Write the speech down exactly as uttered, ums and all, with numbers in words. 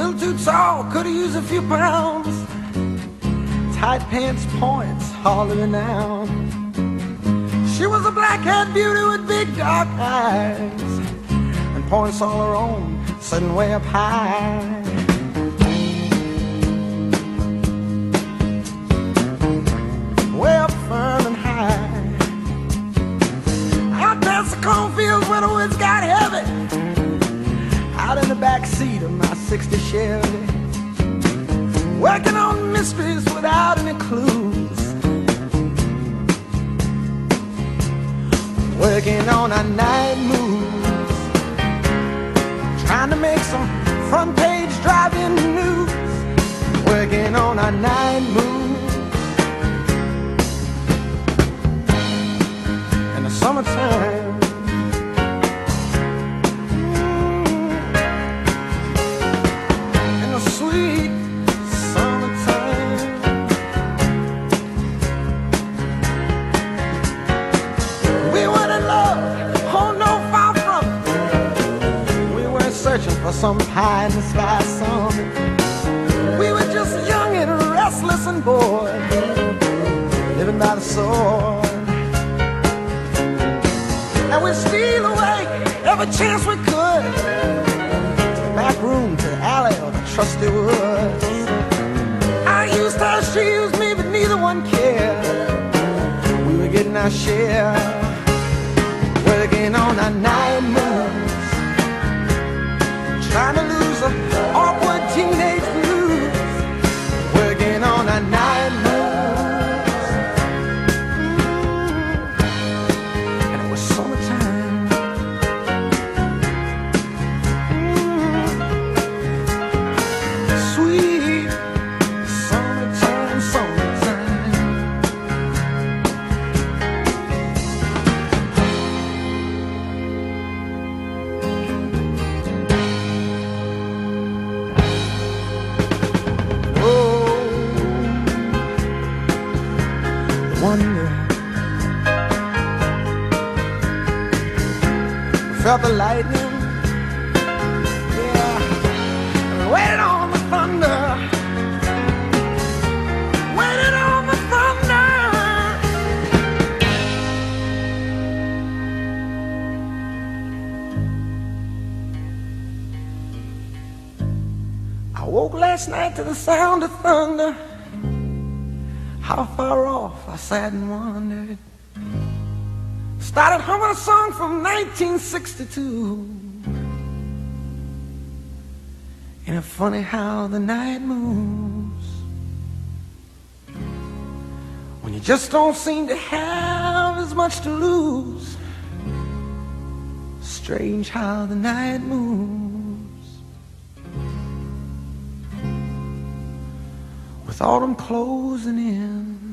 little too tall, could've used a few pounds. Tight pants points, hardly renowned. She was a black-haired beauty with big dark eyes, and points all her own, sitting way up high. Way up firm and high. Out past the cornfields where the woods got heavy, out in the back seat of my sixty Chevy, working on mysteries without any clues, working on our night moves, trying to make some front page driving news, working on our night moves. In the summertime, in the sweet summertime, we were in love, oh no, far from it. We weren't searching for some pie in the sky summit. We were just young and restless and bored, living by the sword. And we'd steal away every chance we could, to the back room, to the alley, or the trusty woods. I used her, she used me, but neither one cared. We were getting our share, working on our night moves, trying to lose the awkward teenage blues, working on our night moves. And it was summertime. Sweet summertime, summertime. Oh, the wonder. We felt the lightning, yeah, and we waited on the thunder, waited on the thunder. I woke last night to the sound of thunder. How far off I sat and wondered. Started humming a song from nineteen sixty-two. Ain't it funny how the night moves, when you just don't seem to have as much to lose. Strange how the night moves, with autumn closing in.